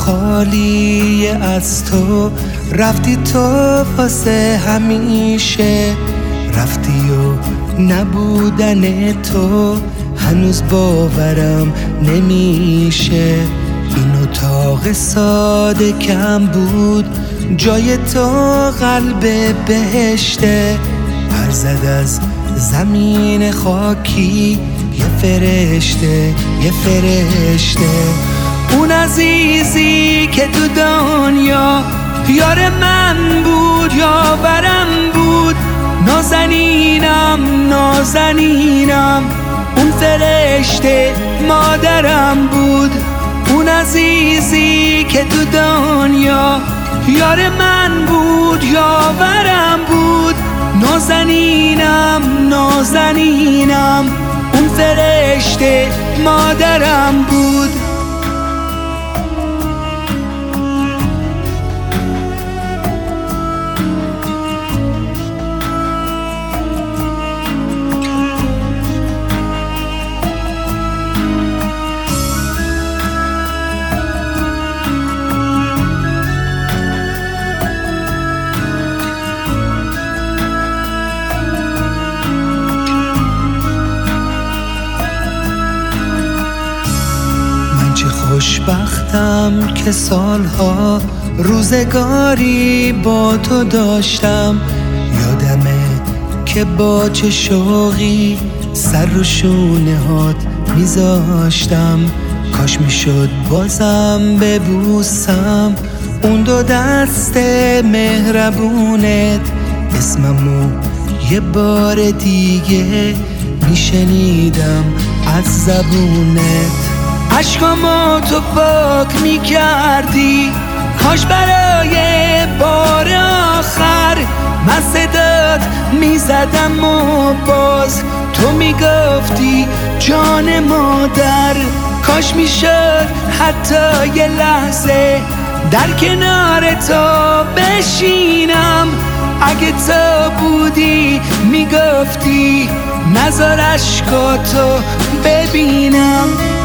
خالی از تو، رفتی تو واسه همیشه، رفتی و نبودن تو هنوز باورم نمیشه. این اتاق ساده کم بود، جای تو قلب بهشته، پر زد از زمین خاکی یه فرشته، یه فرشته. اون عزیزی که تو دنیا یار من بود، یاورم بود، نازنینم نازنینم. اون فرشته مادرم بود، اون عزیزی که تو دنیا یار من بود، یاورم بود، نازنینم نازنینم. اون فرشته مادرم بود. چه خوشبختم که سالها روزگاری با تو داشتم. یادمه که با چه شوقی سر رو شونه هات میذاشتم. کاش میشد بازم ببوسم اون دو دست مهربونت، اسممو یه بار دیگه میشنیدم از زبونت. عشقامو تو پاک میکردی، کاش برای بار آخر من صدات میزدم و باز تو میگفتی جان مادر. کاش میشد حتی یه لحظه در کنار تو بشینم، اگه تو بودی میگفتی نذار اشکاتو ببینم.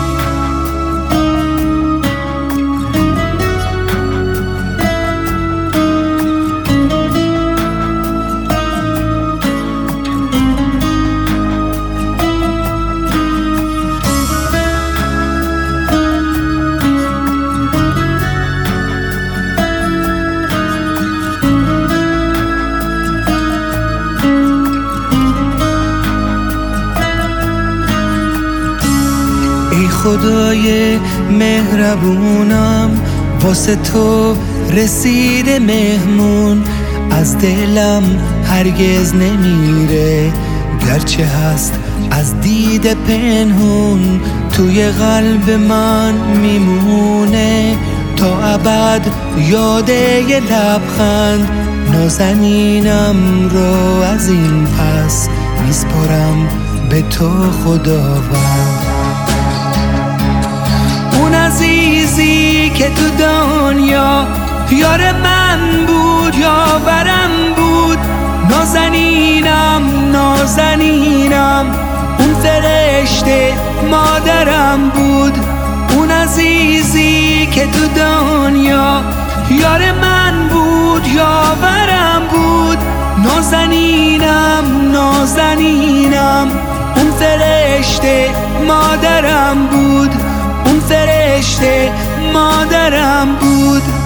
ای خدای مهربونم، واسه تو رسیده مهمون، از دلم هرگز نمیره، گرچه هست از دید پنهون، توی قلب من میمونه تا ابد. یاده یه لبخند نازنینم رو از این پس میسپرم به تو خداوند. اون عزیزی که تو دنیا یار من بود، یاورم بود، نازنینم نازنینم. اون فرشته مادرم بود، اون عزیزی که تو دنیا یار من بود، یاورم بود، نازنینم نازنینم. اون فرشته مادرم بود، اون فرشته مادرم بود.